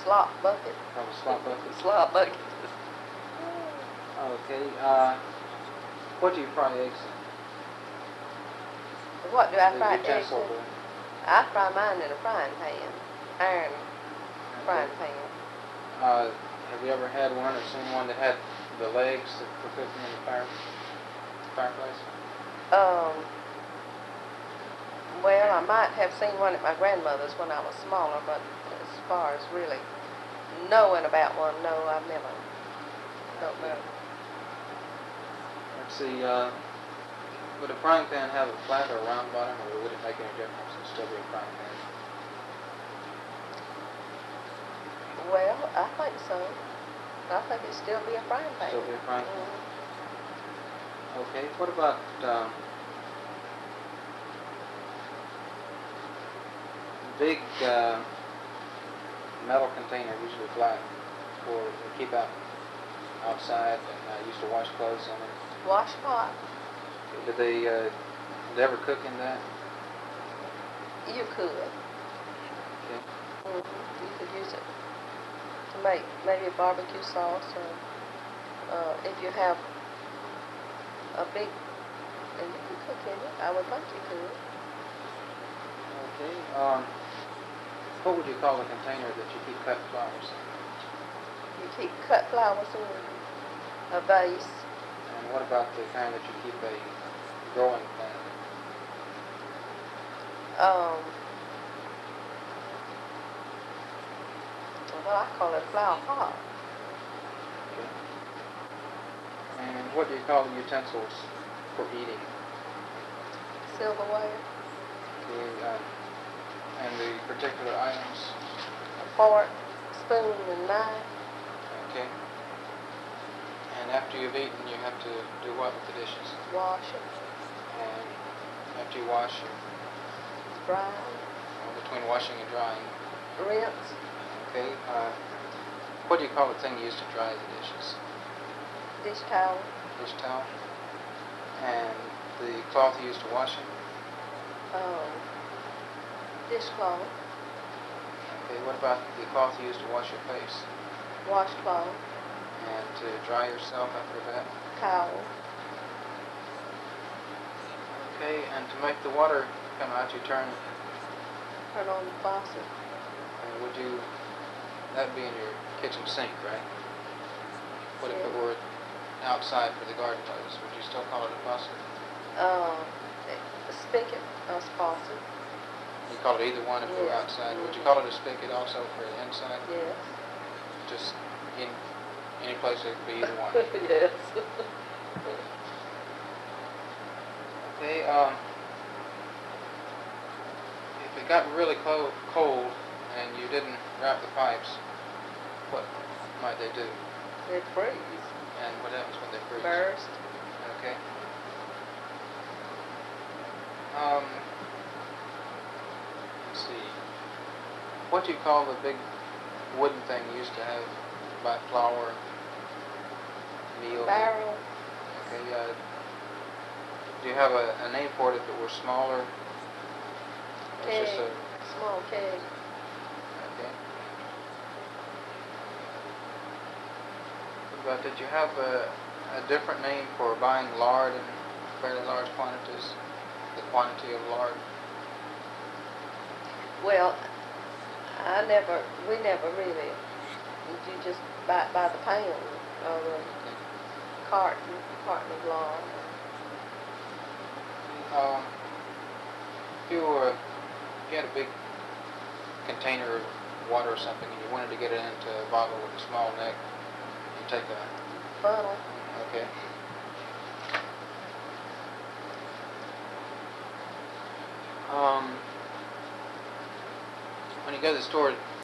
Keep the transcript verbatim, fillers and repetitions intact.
slop bucket. Oh, a slop bucket. Slop bucket. Okay. Uh, what do you fry eggs in? What do I The fry eggs utensil in? to- I fry mine in a frying pan, iron frying Okay. pan. Uh, have you ever had one or seen one that had the legs that for cooking in the fire fireplace? Um, well, I might have seen one at my grandmother's when I was smaller, but as far as really knowing about one, no, I've never, don't know. Let's see, uh, would a frying pan have a flat or a round bottom, or would it make any difference? It'd still be a frying pan. Well, I think so. I think it'd still be a frying pan. Still be a frying pan. Mm-hmm. Okay, what about, um, big, uh, metal container, usually black, for to keep out outside, and I used to wash clothes in it. Washcloth. Did they, uh, did they ever cook in that? You could. Okay. Mm-hmm. You could use it to make maybe a barbecue sauce, or uh, if you have a big, and you can cook in it. I would think you could. Okay. Um, what would you call the container that you keep cut flowers in? You keep cut flowers in a vase. And what about the kind that you keep a growing plant in? Um, well, I call it a flower pot. Okay. And what do you call the utensils for eating? Silverware. Okay. Uh, and the particular items? A fork, spoon, and knife. Okay. And after you've eaten, you have to do what with the dishes? Wash it. And after you wash, you Dry. or between washing and drying. Rinse. Okay. Uh, what do you call the thing used to dry the dishes? Dish towel. Dish towel. And the cloth used to wash it? Um, dishcloth. Okay. What about the cloth used to wash your face? Washcloth. And to dry yourself after that? Towel. Okay. And to make the water come out, you turn. Turn on the faucet. And would you? That'd be in your kitchen sink, right? What if it Yeah. were outside for the garden hose? Would you still call it a faucet? Uh, a spigot, a faucet. You call it either one if it were Yeah. outside. Would you Mhm. call it a spigot also for the inside? Yes. Just in any place it could be either one. Yes. Okay. Um. If it got really clo- cold and you didn't wrap the pipes, what might they do? They freeze. And what happens when they freeze? Burst. Okay. Um. Let's see. What do you call the big wooden thing you used to have by flour, meal? Barrel. Okay. Uh, do you have a, a name for it if it were smaller? Or it's Keg. just a, Small keg. okay. But did you have a, a different name for buying lard in fairly large quantities? The quantity of lard? Well, I never, we never really, you just buy it by the pound, or the Okay. carton, carton of lard. Um, if you were, if you had a big container of water or something and you wanted to get it into a bottle with a small neck, you take a, Funnel. okay. Um, when you go to the store,